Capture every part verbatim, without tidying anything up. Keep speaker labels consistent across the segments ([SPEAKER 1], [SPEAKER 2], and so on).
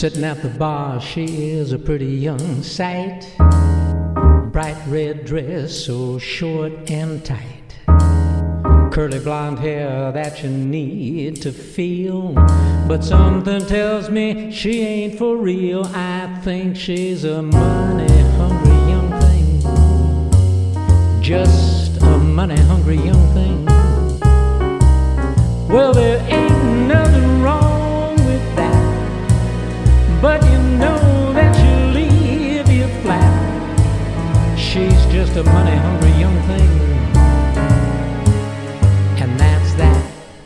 [SPEAKER 1] Sitting at the bar, she is a pretty young sight. Bright red dress, so short and tight. Curly blonde hair that you need to feel. But something tells me she ain't for real. I think she's a money-hungry young thing. Just a money-hungry young thing. Well, there ain't nothing wrong with that, but you know that she'll leave you flat. She's just a money-hungry young thing, and that's that.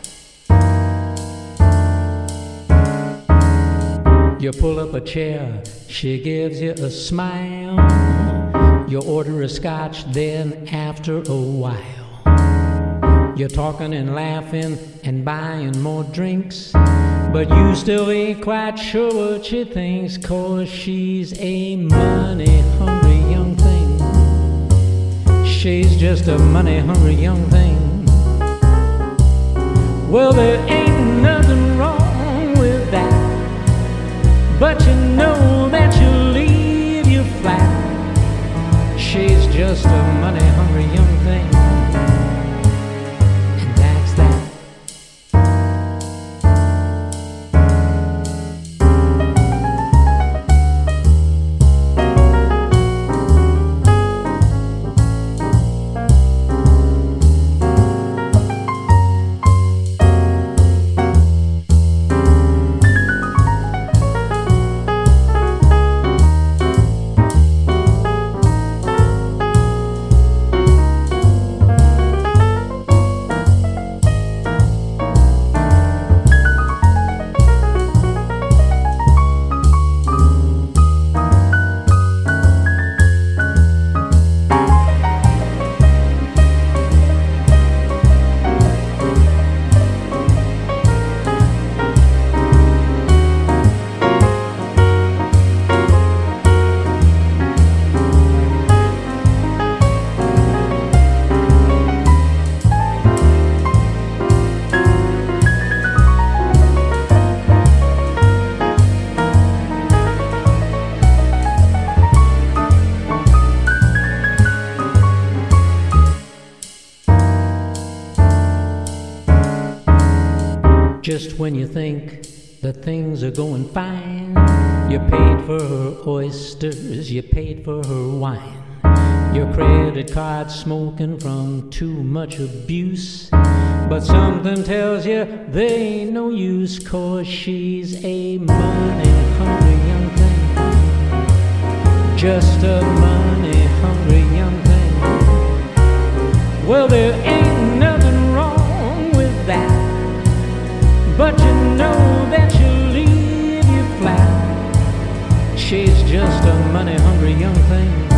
[SPEAKER 1] You pull up a chair, she gives you a smile. You order a scotch, then after a while you're talking and laughing and buying more drinks, but you still ain't quite sure what she thinks, 'cause she's a money-hungry young thing. She's just a money-hungry young thing. Well, there ain't nothing wrong with that, but you know that she'll leave you flat. She's just a money-hungry young thing. Just when you think that things are going fine, you paid for her oysters, you paid for her wine. Your credit card smoking from too much abuse, but something tells you there ain't no use, 'cause she's a money-hungry young thing. Just a money-hungry young thing. Well, there ain't nothing wrong with that, but you know that she'll leave you flat. She's just a money-hungry young thing.